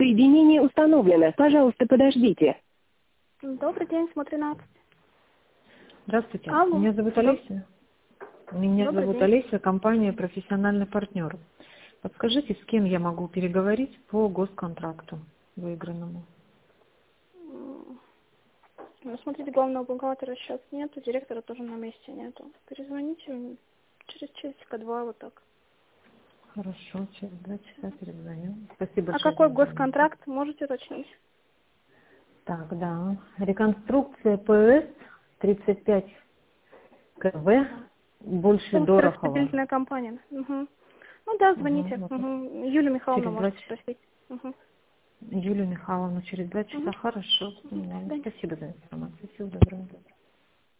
Соединение установлено. Пожалуйста, подождите. Добрый день, смотри 13. Здравствуйте, Алло. меня зовут Олеся. Меня Добрый зовут день. Олеся, компания «Профессиональный партнер». Подскажите, с кем я могу переговорить по госконтракту выигранному? Ну, смотрите, главного бухгалтера сейчас нету, директора тоже на месте нету. Перезвоните через часика-два, вот так. Хорошо, через 2 часа перезвоню. Спасибо А большое какой за звонок. госконтракт, можете уточнить? Так, да. Реконструкция ПС 35 КВ, больше Дорохова. Распределительная компания. Угу. Ну да, Угу, звоните. вот так. Угу. Юлию Михайловну Через 2 можете часа. спросить. Угу. Юлию Михайловну через 2 Угу. часа. Хорошо. До свидания. Спасибо за информацию. Всего доброго.